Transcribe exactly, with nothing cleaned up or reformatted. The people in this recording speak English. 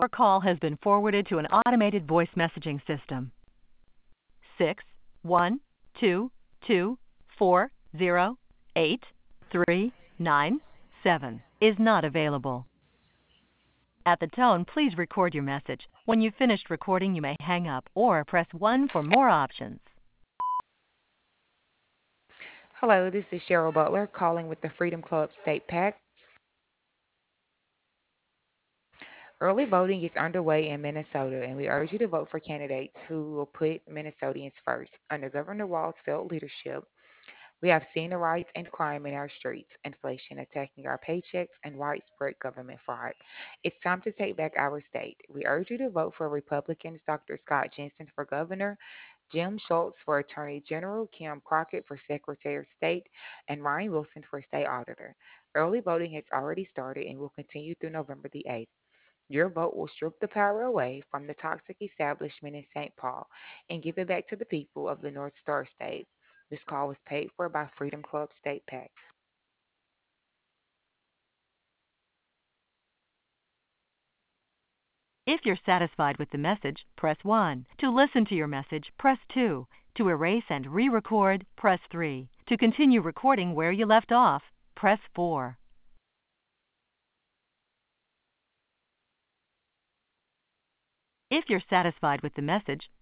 Your call has been forwarded to an automated voice messaging system. Six one two two four zero eight three nine seven is not available. At the tone, please record your message. When you've finished recording, you may hang up or press one for more options. Hello, this is Cheryl Butler calling with the Freedom Club State PAC. Early voting is underway in Minnesota, and we urge you to vote for candidates who will put Minnesotans first. Under Governor Walz's failed leadership, we have seen a rise in crime in our streets, inflation attacking our paychecks, and widespread government fraud. It's time to take back our state. We urge you to vote for Republicans Doctor Scott Jensen for governor, Jim Schultz for Attorney General, Kim Crockett for Secretary of State, and Ryan Wilson for State Auditor. Early voting has already started and will continue through November the eighth. Your vote will strip the power away from the toxic establishment in Saint Paul and give it back to the people of the North Star State. This call was paid for by Freedom Club State PAC. If you're satisfied with the message, press one. To listen to your message, press two. To erase and re-record, press three. To continue recording where you left off, press four. If you're satisfied with the message,